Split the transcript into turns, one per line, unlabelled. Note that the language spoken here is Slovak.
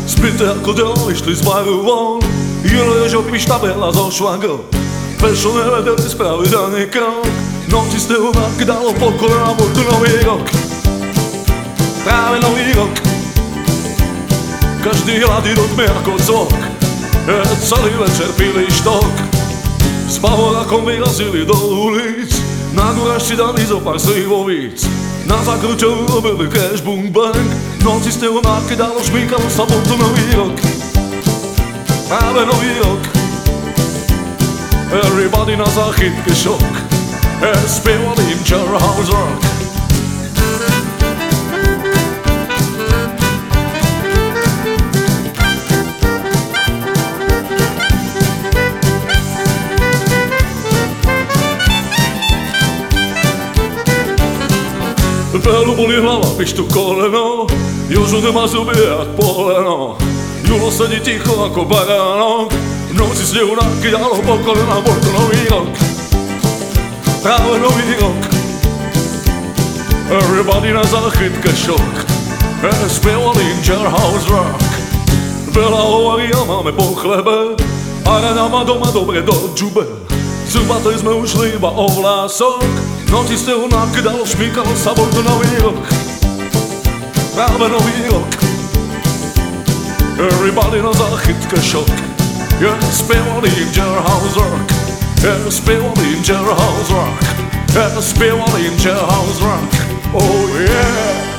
Zbyté ako delo išli z baru von. Juležo pištabela zo švagrom. Prečo nevedeli spraviť ani krok. Noci ste ho nakydalo po kolena, bol tu nový rok. Práve nový rok. Každý hladý do tmy ako cvok. Celý večer pili štok. S bavorákom vyrazili do ulic. Na guráž si dali zo pár slivovíc. Na zakručov robili crash boom bang. Noci ste ho nakydalo, šmíkalo sa, bol tu nový rok. Práve nový rok. Everybody na záchytke šok. Spievali im Jailhouse Rock. Pelu boli hlava, pištu koleno. Jožo nemá zuby jak poleno. Julo sedí ticho ako baránok. V noci snehu nakydalo po kolena, bol to nový rok. Práve nový rok. Everybody na záchytke šok. Spievali im Jailhouse Rock. Veľa hovorí a máme po chlebe. A rana má doma dobre do džube. Zubatej sme ušli iba o vlások. Noci ste ho nakydalo, šmíkalo sa, bol to nový rok. Práve nový rok. Everybody na záchytke šok. Spievali im Jailhouse Rock. Spievali im Jailhouse Rock. Spievali im Jailhouse Rock. Oh yeah.